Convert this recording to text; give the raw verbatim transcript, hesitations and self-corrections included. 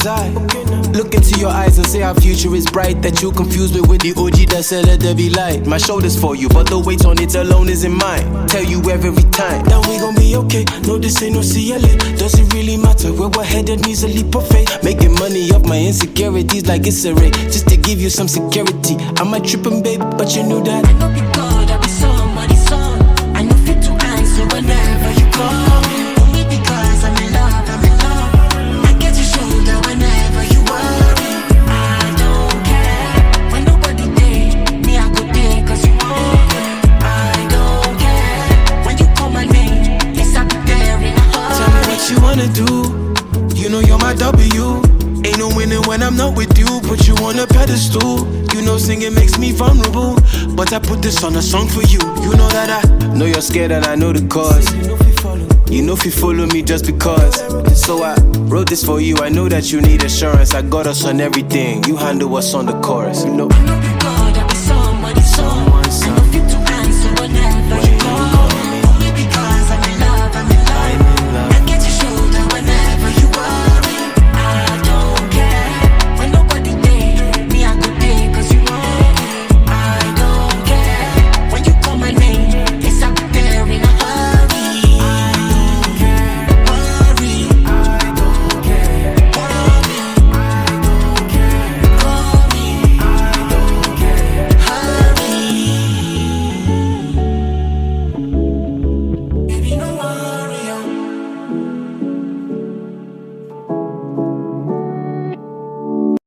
I look into your eyes and say our future is bright. That you confuse me with the O G that said let there be light. My shoulders for you, but the weight on it alone isn't mine. Tell you every time that we gon' be okay. No, this ain't no C L A. Does it really matter where we're headed? Needs a leap of faith. Making money off my insecurities like it's a race, just to give you some security. I might trippin', babe, but you knew that. I know be God, I be somebody's son. I know fit to answer whenever you call. Only because I'm in love, I'm in love. I get your shoulder whenever you worry. I don't care when nobody there. Me, I go there cause you want me. I don't care when you call my name. Yes, I'll be there in a hurry. Tell me what you wanna do. You know you're my W. Ain't no winning when I'm not with you. Put you on a pedestal. You know singing makes me vulnerable, but I put this on a song for you. You know that I know you're scared and I know the cause. You know if you follow me just because. So I wrote this for you. I know that you need assurance. I got us on everything. You handle us on the chorus. You know.